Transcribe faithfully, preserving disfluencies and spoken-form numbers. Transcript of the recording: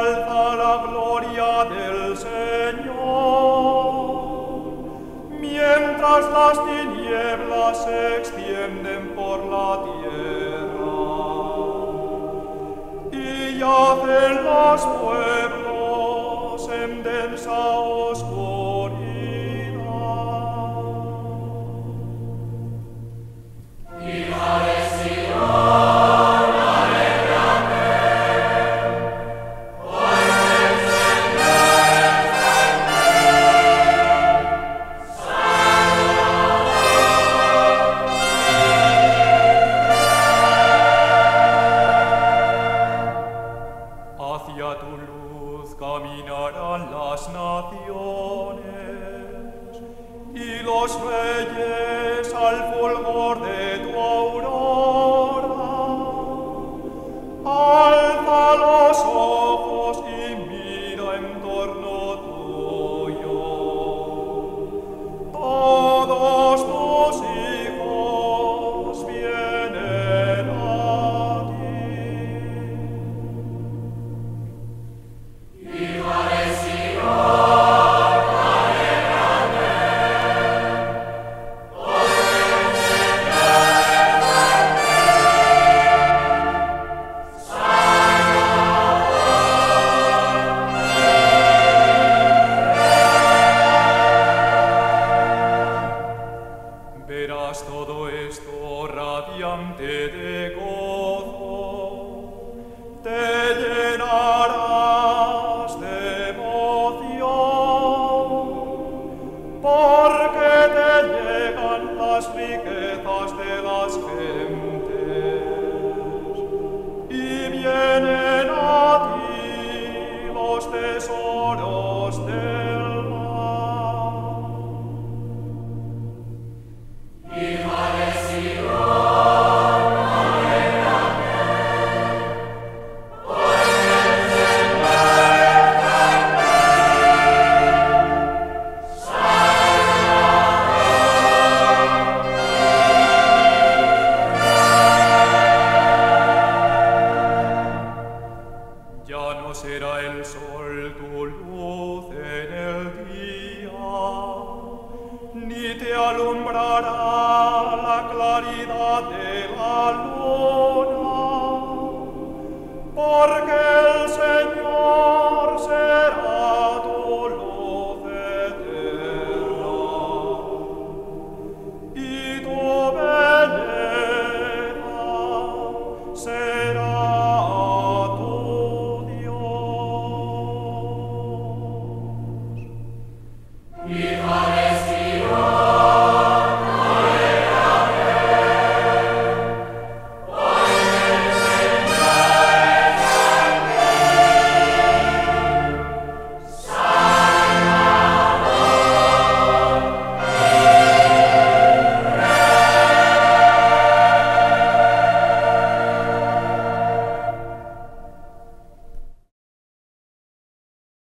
alza la gloria del Señor, mientras las tinieblas se extienden por la tierra, y yacen los pueblos en densa oscuridad. Hija de Sion, alégrate, porque el Señor está en ti, Hacia tu luz caminarán las naciones, y los reyes al fulgor de tu aurora. Alza los ojos y mira en torno tuyo. Todos tus hijos vienen a ti. hija de Sion, alégrate, porque el Señor está en ti, Verás todo esto radiante de gozo, te llenarás de emoción, porque te llegan las riquezas de las gentes, y vienen a ti los tesoros del mar. hija de Sion, alégrate, porque el Señor está en ti, Ya no será el sol tu luz en el día, ni te alumbrará la claridad de la luna, porque el Señor